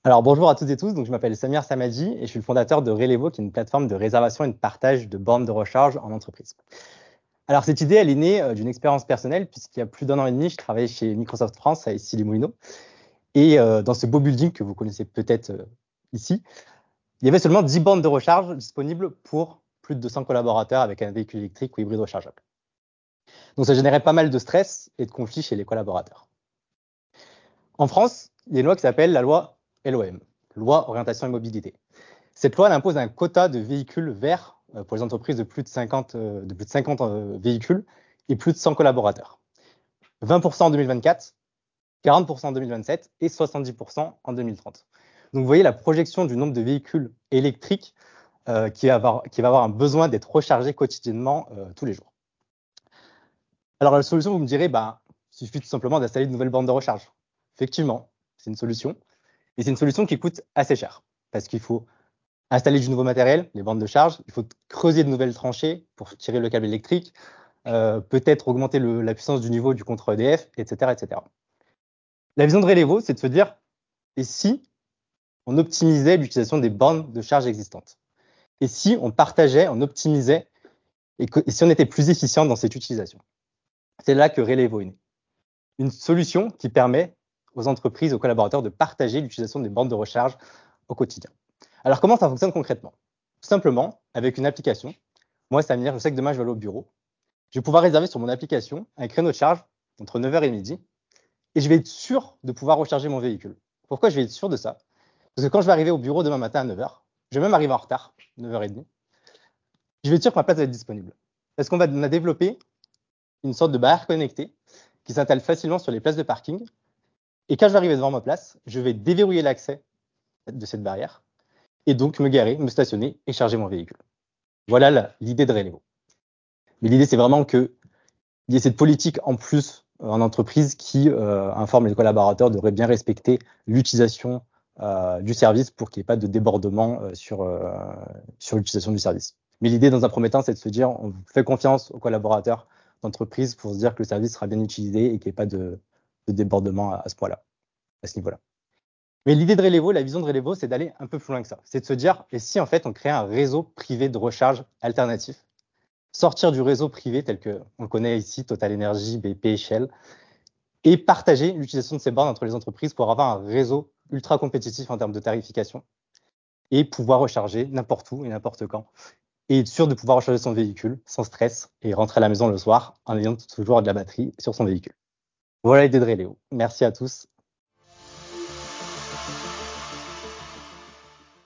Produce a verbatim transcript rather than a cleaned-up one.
Alors bonjour à toutes et tous, donc je m'appelle Samir Samadi et je suis le fondateur de Relevo, qui est une plateforme de réservation et de partage de bornes de recharge en entreprise. Alors cette idée, elle est née euh, d'une expérience personnelle, puisqu'il y a plus d'un an et demi, je travaillais chez Microsoft France à Issy-les-Moulineaux. Et euh, dans ce beau building que vous connaissez peut-être euh, ici, il y avait seulement dix bornes de recharge disponibles pour plus de deux cents collaborateurs avec un véhicule électrique ou hybride rechargeable. Donc ça générait pas mal de stress et de conflits chez les collaborateurs. En France, il y a une loi qui s'appelle la loi L O M, Loi Orientation et Mobilité. Cette loi elle impose un quota de véhicules verts euh, pour les entreprises de plus de cinquante, euh, de plus de cinquante euh, véhicules et plus de cent collaborateurs. vingt pour cent en deux mille vingt-quatre, quarante pour cent en deux mille vingt-sept et soixante-dix pour cent en deux mille trente. Donc vous voyez la projection du nombre de véhicules électriques euh, qui, va avoir, qui va avoir un besoin d'être rechargés quotidiennement euh, tous les jours. Alors la solution, vous me direz, bah, il suffit tout simplement d'installer de nouvelles bornes de recharge. Effectivement, c'est une solution. Et c'est une solution qui coûte assez cher parce qu'il faut installer du nouveau matériel, les bornes de charge, il faut creuser de nouvelles tranchées pour tirer le câble électrique, euh, peut-être augmenter le, la puissance du niveau du contre E D F, et cetera, et cetera. La vision de Relevo, c'est de se dire, et si on optimisait l'utilisation des bornes de charge existantes? Et si on partageait, on optimisait, et, que, et si on était plus efficient dans cette utilisation? C'est là que Relevo est né. Une solution qui permet aux entreprises, aux collaborateurs de partager l'utilisation des bornes de recharge au quotidien. Alors, comment ça fonctionne concrètement? Tout simplement, avec une application. Moi, Samir, je sais que demain, je vais aller au bureau. Je vais pouvoir réserver sur mon application un créneau de charge entre neuf heures et midi et je vais être sûr de pouvoir recharger mon véhicule. Pourquoi je vais être sûr de ça? Parce que quand je vais arriver au bureau demain matin à neuf heures, je vais même arriver en retard, neuf heures trente, je vais être sûr que ma place va être disponible. Parce qu'on va on a développé une sorte de barrière connectée qui s'installe facilement sur les places de parking. Et quand je vais arriver devant ma place, je vais déverrouiller l'accès de cette barrière et donc me garer, me stationner et charger mon véhicule. Voilà l'idée de Relevo. Mais l'idée, c'est vraiment qu'il y ait cette politique en plus en entreprise qui euh, informe les collaborateurs de bien respecter l'utilisation euh, du service pour qu'il n'y ait pas de débordement euh, sur, euh, sur l'utilisation du service. Mais l'idée, dans un premier temps, c'est de se dire, on fait confiance aux collaborateurs d'entreprise pour se dire que le service sera bien utilisé et qu'il n'y ait pas de, de débordement à, à ce point-là, à ce niveau-là. Mais l'idée de Relevo, la vision de Relevo, c'est d'aller un peu plus loin que ça. C'est de se dire, et si en fait on crée un réseau privé de recharge alternatif, sortir du réseau privé tel qu'on le connaît ici, Total Energy, B P, Shell, et partager l'utilisation de ces bornes entre les entreprises pour avoir un réseau ultra compétitif en termes de tarification et pouvoir recharger n'importe où et n'importe quand. Et être sûr de pouvoir recharger son véhicule sans stress et rentrer à la maison le soir en ayant toujours de la batterie sur son véhicule. Voilà l'idée de Relevo. Merci à tous